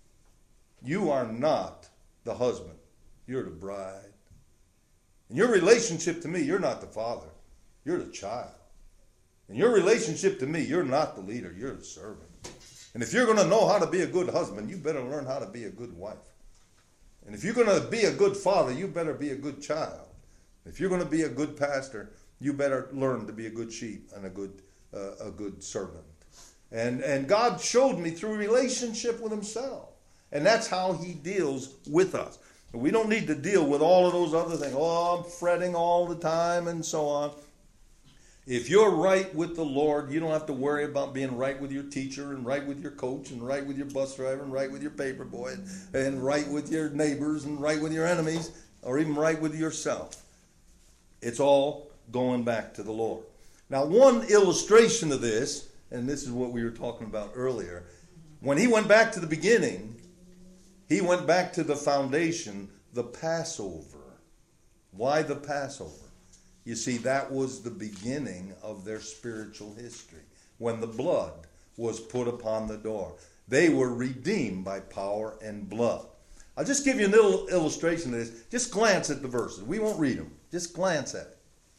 you are not the husband. You're the bride. In your relationship to me, you're not the father. You're the child. In your relationship to me, you're not the leader. You're the servant. And if you're going to know how to be a good husband, you better learn how to be a good wife. And if you're going to be a good father, you better be a good child. If you're going to be a good pastor, you better learn to be a good sheep and a good uh, a good servant. And and God showed me through relationship with himself. And that's how he deals with us. We don't need to deal with all of those other things. Oh, I'm fretting all the time and so on. If you're right with the Lord, you don't have to worry about being right with your teacher and right with your coach and right with your bus driver and right with your paper boy and, and right with your neighbors and right with your enemies or even right with yourself. It's all going back to the Lord. Now, one illustration of this, and this is what we were talking about earlier, when he went back to the beginning, he went back to the foundation, the Passover. Why the Passover? You see, that was the beginning of their spiritual history, when the blood was put upon the door. They were redeemed by power and blood. I'll just give you a little illustration of this. Just glance at the verses. We won't read them. Just glance at it.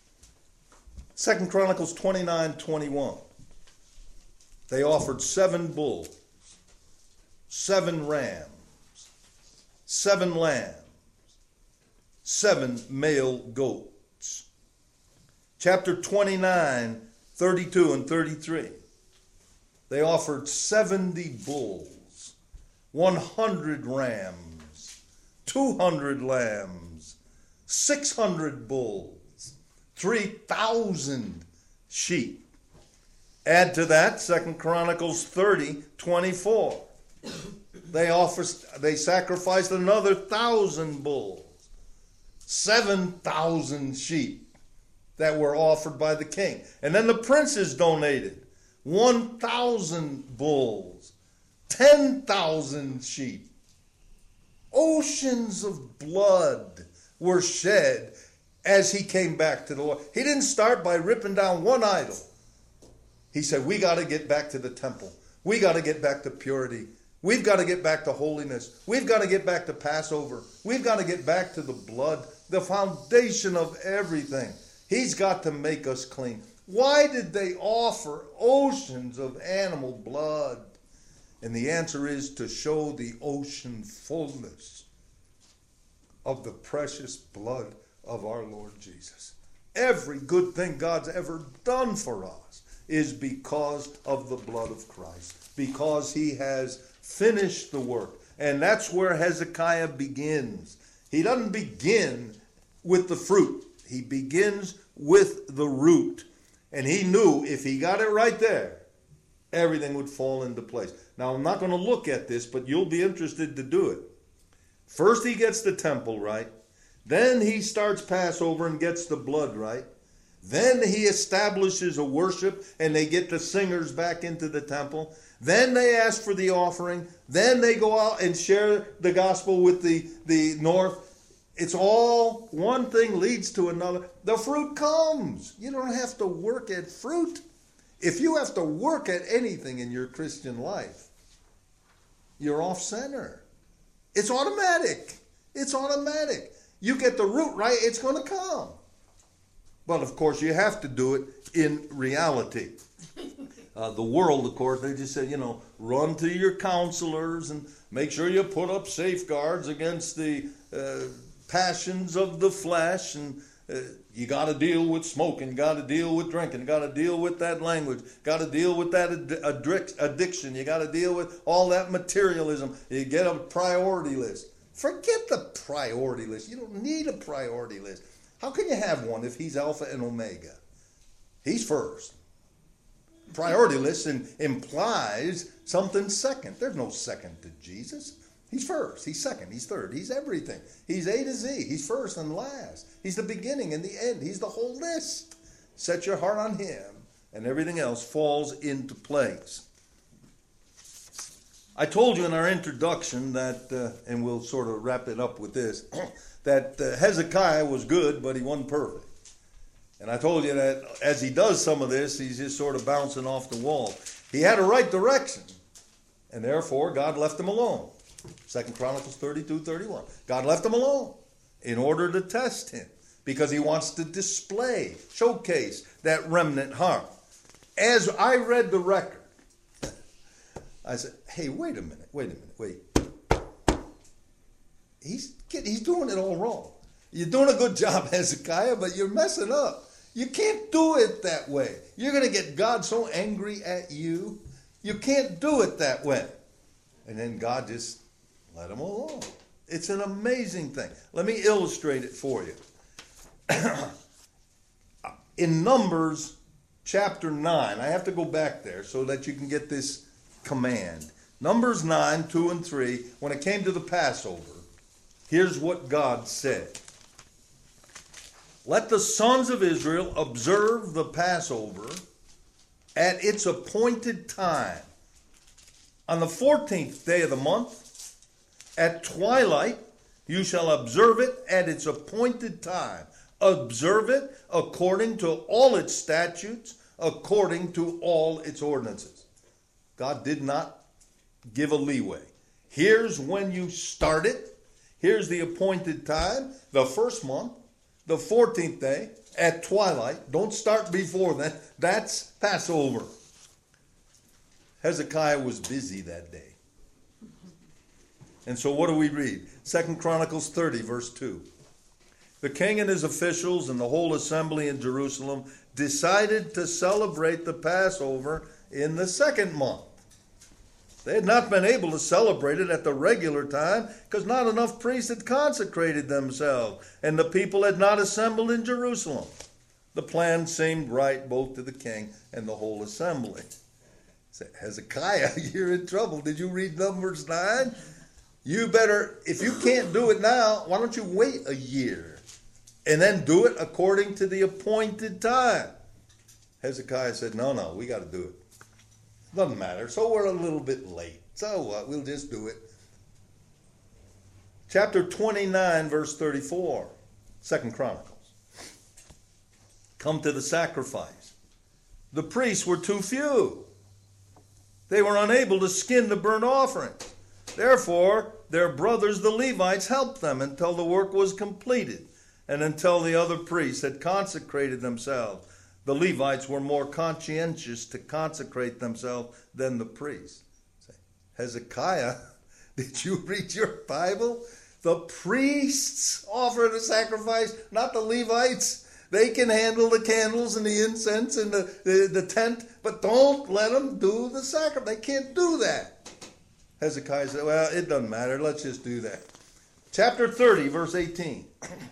Second Chronicles twenty-nine twenty-one. They offered seven bulls, seven rams, seven lambs, seven male goats. Chapter twenty-nine, thirty-two and thirty-three. They offered seventy bulls, one hundred rams, two hundred lambs, six hundred bulls, three thousand sheep. Add to that Second Chronicles thirty, twenty-four. They offered, they sacrificed another thousand bulls, seven thousand sheep that were offered by the king. And then the princes donated one thousand bulls, ten thousand sheep. Oceans of blood were shed as he came back to the Lord. He didn't start by ripping down one idol. He said, we got to get back to the temple. We got to get back to purity. We've got to get back to holiness. We've got to get back to Passover. We've got to get back to the blood, the foundation of everything. He's got to make us clean. Why did they offer oceans of animal blood? And the answer is to show the ocean fullness of the precious blood of our Lord Jesus. Every good thing God's ever done for us is because of the blood of Christ, because he has finished the work. And that's where Hezekiah begins. He doesn't begin with the fruit. He begins with the root. And he knew if he got it right there, everything would fall into place. Now, I'm not going to look at this, but you'll be interested to do it. First, he gets the temple right. Then he starts Passover and gets the blood right. Then he establishes a worship and they get the singers back into the temple. Then they ask for the offering. Then they go out and share the gospel with the, the north. It's all one thing leads to another. The fruit comes. You don't have to work at fruit. If you have to work at anything in your Christian life, you're off center. It's automatic. It's automatic. You get the root right, it's going to come. But of course, you have to do it in reality. Uh, the world, of course, they just said, you know, run to your counselors and make sure you put up safeguards against the uh, passions of the flesh. And uh, you got to deal with smoking, got to deal with drinking, got to deal with that language, got to deal with that ad- addiction. You got to deal with all that materialism. You get a priority list. Forget the priority list. You don't need a priority list. How can you have one if he's Alpha and Omega? He's first. Priority list in, implies something second. There's no second to Jesus. He's first, he's second, he's third, he's everything. He's A to Z, he's first and last. He's the beginning and the end, he's the whole list. Set your heart on him, and everything else falls into place. I told you in our introduction that, uh, and we'll sort of wrap it up with this, that uh, Hezekiah was good, but he wasn't perfect. And I told you that as he does some of this, he's just sort of bouncing off the wall. He had a right direction, and therefore God left him alone. Second Chronicles thirty-two thirty-one. God left him alone in order to test him, because he wants to display, showcase that remnant heart. As I read the record, I said, hey, wait a minute, wait a minute, wait. He's, he's doing it all wrong. You're doing a good job, Hezekiah, but you're messing up. You can't do it that way. You're going to get God so angry at you. You can't do it that way. And then God just let him alone. It's an amazing thing. Let me illustrate it for you. In Numbers chapter nine, I have to go back there so that you can get this command. Numbers nine, two and three, when it came to the Passover, here's what God said. Let the sons of Israel observe the Passover at its appointed time. On the fourteenth day of the month, at twilight, you shall observe it at its appointed time. Observe it according to all its statutes, according to all its ordinances. God did not give a leeway. Here's when you start it. Here's the appointed time, the first month, the fourteenth day, at twilight. Don't start before that. That's Passover. Hezekiah was busy that day. And so what do we read? Second Chronicles thirty, verse two. The king and his officials and the whole assembly in Jerusalem decided to celebrate the Passover in the second month. They had not been able to celebrate it at the regular time because not enough priests had consecrated themselves, and the people had not assembled in Jerusalem. The plan seemed right both to the king and the whole assembly. Say, Hezekiah, you're in trouble. Did you read Numbers nine? You better, if you can't do it now, why don't you wait a year and then do it according to the appointed time? Hezekiah said, no, no, we got to do it. Doesn't matter. So we're a little bit late. So what? We'll just do it. Chapter twenty-nine, verse thirty-four. Second Chronicles. Come to the sacrifice. The priests were too few. They were unable to skin the burnt offering. Therefore, their brothers, the Levites, helped them until the work was completed and until the other priests had consecrated themselves. The Levites were more conscientious to consecrate themselves than the priests. Hezekiah, did you read your Bible? The priests offer the sacrifice, not the Levites. They can handle the candles and the incense and the, the, the tent, but don't let them do the sacrifice. They can't do that. Hezekiah said, well, it doesn't matter. Let's just do that. Chapter thirty, verse eighteen.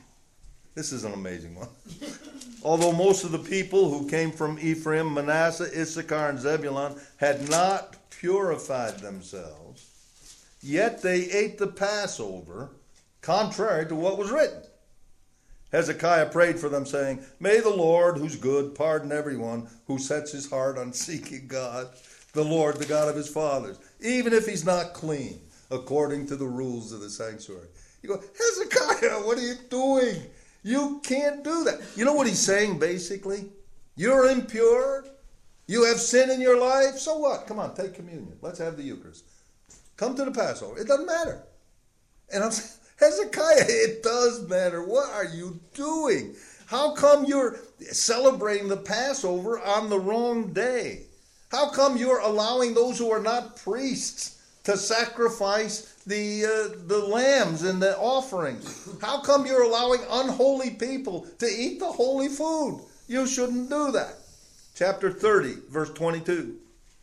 This is an amazing one. Although most of the people who came from Ephraim, Manasseh, Issachar, and Zebulun had not purified themselves, yet they ate the Passover, contrary to what was written. Hezekiah prayed for them, saying, may the Lord, who's good, pardon everyone who sets his heart on seeking God, the Lord, the God of his fathers, even if he's not clean, according to the rules of the sanctuary. You go, Hezekiah, what are you doing? You can't do that. You know what he's saying, basically? You're impure. You have sin in your life. So what? Come on, take communion. Let's have the Eucharist. Come to the Passover. It doesn't matter. And I'm saying, Hezekiah, it does matter. What are you doing? How come you're celebrating the Passover on the wrong day? How come you're allowing those who are not priests to sacrifice the uh, the lambs and the offerings? How come you're allowing unholy people to eat the holy food? You shouldn't do that. Chapter thirty, verse twenty-two.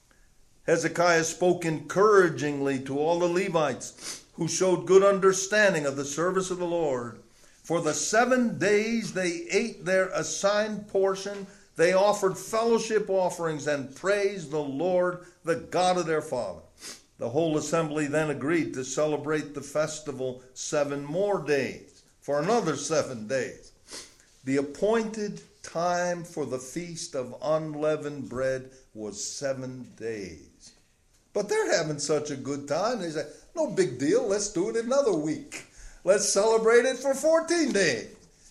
Hezekiah spoke encouragingly to all the Levites who showed good understanding of the service of the Lord. For the seven days they ate their assigned portion. They offered fellowship offerings and praised the Lord, the God of their father. The whole assembly then agreed to celebrate the festival seven more days, for another seven days. The appointed time for the feast of unleavened bread was seven days. But they're having such a good time. They say, no big deal, let's do it another week. Let's celebrate it for fourteen days.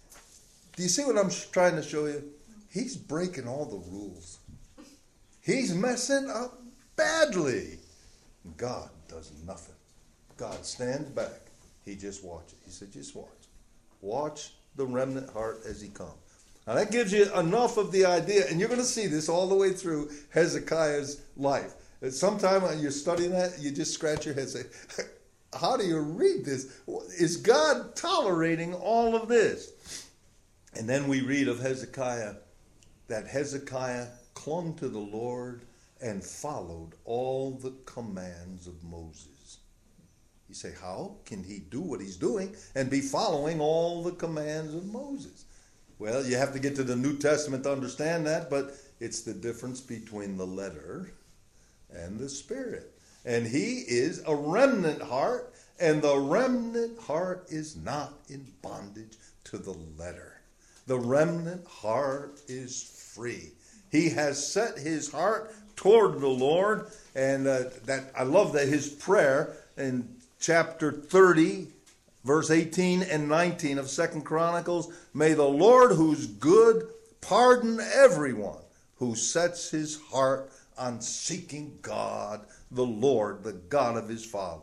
Do you see what I'm trying to show you? He's breaking all the rules. He's messing up badly. God does nothing. God stands back. He just watches. He said, just watch. Watch the remnant heart as he comes. Now that gives you enough of the idea, and you're going to see this all the way through Hezekiah's life. Sometime when you're studying that, you just scratch your head and say, how do you read this? Is God tolerating all of this? And then we read of Hezekiah, that Hezekiah clung to the Lord and followed all the commands of Moses. You say, how can he do what he's doing and be following all the commands of Moses? Well, you have to get to the New Testament to understand that, but it's the difference between the letter and the spirit. And he is a remnant heart, and the remnant heart is not in bondage to the letter. The remnant heart is free. He has set his heart toward the Lord, and uh, that I love that his prayer in chapter thirty, verse eighteen and nineteen of Second Chronicles, may the Lord who's good pardon everyone who sets his heart on seeking God, the Lord, the God of his father.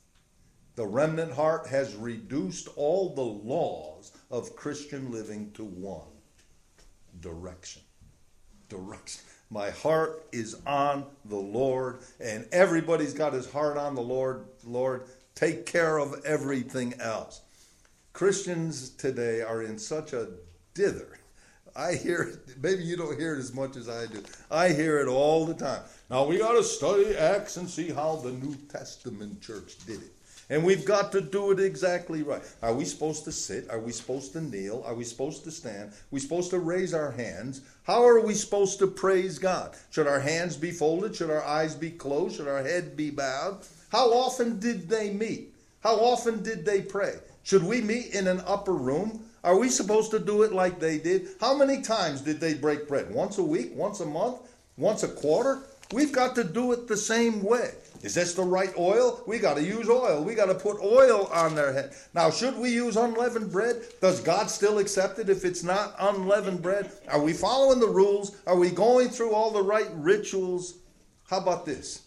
The remnant heart has reduced all the laws of Christian living to one: direction. Direction. My heart is on the Lord, and everybody's got his heart on the Lord. Lord, take care of everything else. Christians today are in such a dither. I hear it. Maybe you don't hear it as much as I do. I hear it all the time. Now we got to study Acts and see how the New Testament church did it. And we've got to do it exactly right. Are we supposed to sit? Are we supposed to kneel? Are we supposed to stand? Are we supposed to raise our hands? How are we supposed to praise God? Should our hands be folded? Should our eyes be closed? Should our head be bowed? How often did they meet? How often did they pray? Should we meet in an upper room? Are we supposed to do it like they did? How many times did they break bread? Once a week? Once a month? Once a quarter? We've got to do it the same way. Is this the right oil? We got to use oil. We got to put oil on their head. Now, should we use unleavened bread? Does God still accept it if it's not unleavened bread? Are we following the rules? Are we going through all the right rituals? How about this?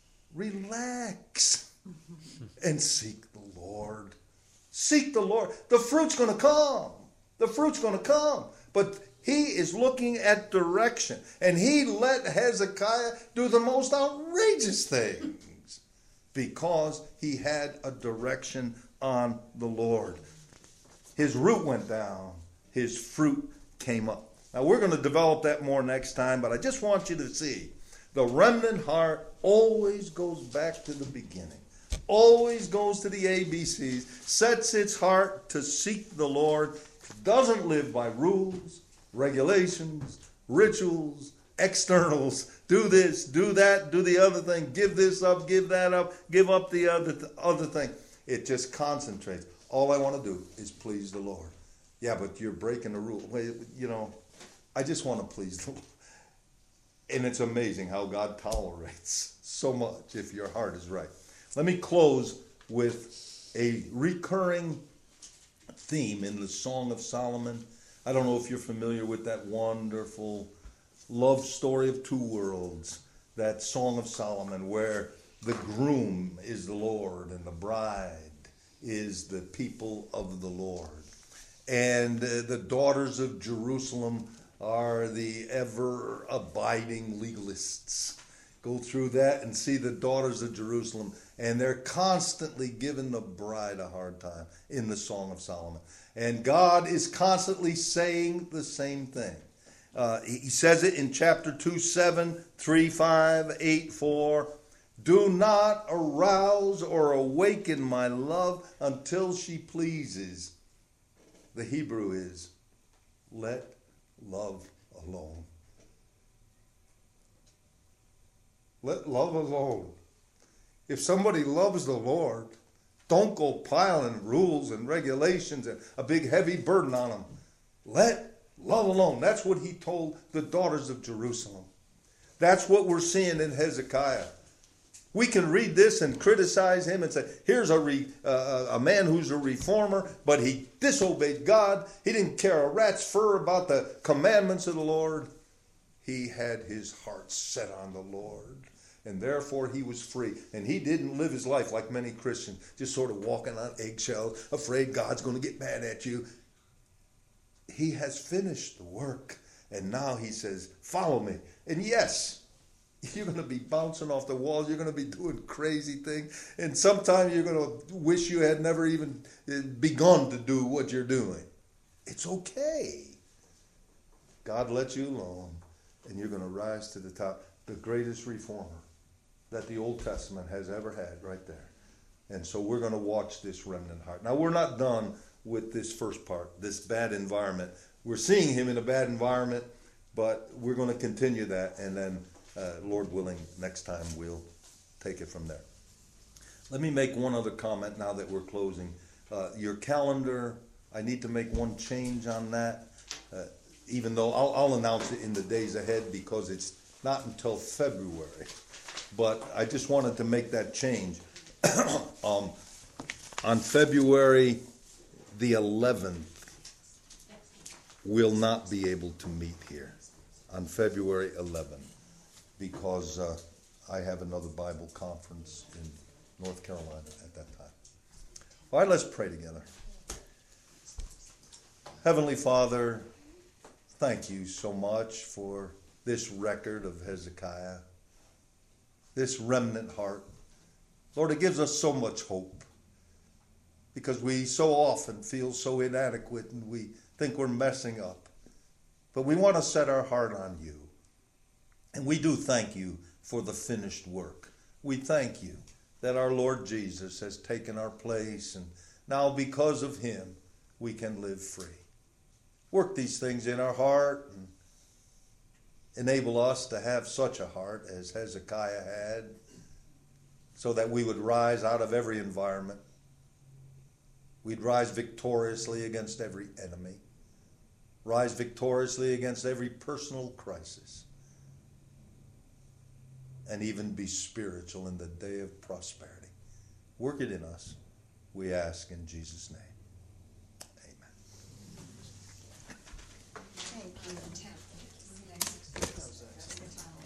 Relax and seek the Lord. Seek the Lord. The fruit's going to come. The fruit's going to come. But he is looking at direction. And he let Hezekiah do the most outrageous things because he had a direction on the Lord. His root went down. His fruit came up. Now we're going to develop that more next time, but I just want you to see the remnant heart always goes back to the beginning. Always goes to the A B Cs, sets its heart to seek the Lord, doesn't live by rules, regulations, rituals, externals. Do this, do that, do the other thing, give this up, give that up, give up the other th- other thing. It just concentrates. All I want to do is please the Lord. Yeah, but you're breaking the rule. Well, you know, I just want to please the Lord. And it's amazing how God tolerates so much if your heart is right. Let me close with a recurring theme in the Song of Solomon. I don't know if you're familiar with that wonderful love story of two worlds, that Song of Solomon, where the groom is the Lord and the bride is the people of the Lord. And uh, the daughters of Jerusalem are the ever-abiding legalists. Go through that and see the daughters of Jerusalem, and they're constantly giving the bride a hard time in the Song of Solomon. And God is constantly saying the same thing. Uh, he says it in chapter two, seven, three, five, eight, four. Do not arouse or awaken my love until she pleases. The Hebrew is, let love alone. Let love alone. If somebody loves the Lord, don't go piling rules and regulations and a big heavy burden on them. Let love alone. That's what he told the daughters of Jerusalem. That's what we're seeing in Hezekiah. We can read this and criticize him and say, here's a, re, uh, a man who's a reformer, but he disobeyed God. He didn't care a rat's fur about the commandments of the Lord. He had his heart set on the Lord, and therefore he was free. And he didn't live his life like many Christians, just sort of walking on eggshells, afraid God's going to get mad at you. He has finished the work, and now he says, follow me. And yes, you're going to be bouncing off the walls. You're going to be doing crazy things. And sometimes you're going to wish you had never even begun to do what you're doing. It's okay. God lets you alone, and you're going to rise to the top. The greatest reformer that the Old Testament has ever had right there. And so we're going to watch this remnant heart. Now, we're not done with this first part, this bad environment. We're seeing him in a bad environment, but we're going to continue that, and then, uh, Lord willing, next time we'll take it from there. Let me make one other comment now that we're closing. Uh, your calendar, I need to make one change on that, uh, even though I'll, I'll announce it in the days ahead because it's not until February. But I just wanted to make that change. um, on February the eleventh, we'll not be able to meet here on February eleventh because uh, I have another Bible conference in North Carolina at that time. All right, let's pray together. Heavenly Father, thank you so much for this record of Hezekiah, this remnant heart. Lord, it gives us so much hope because we so often feel so inadequate and we think we're messing up. But we want to set our heart on you. And we do thank you for the finished work. We thank you that our Lord Jesus has taken our place, and now because of him, we can live free. Work these things in our heart and enable us to have such a heart as Hezekiah had, so that we would rise out of every environment. We'd rise victoriously against every enemy. Rise victoriously against every personal crisis. And even be spiritual in the day of prosperity. Work it in us, we ask in Jesus' name. Amen. Thank you, Tim.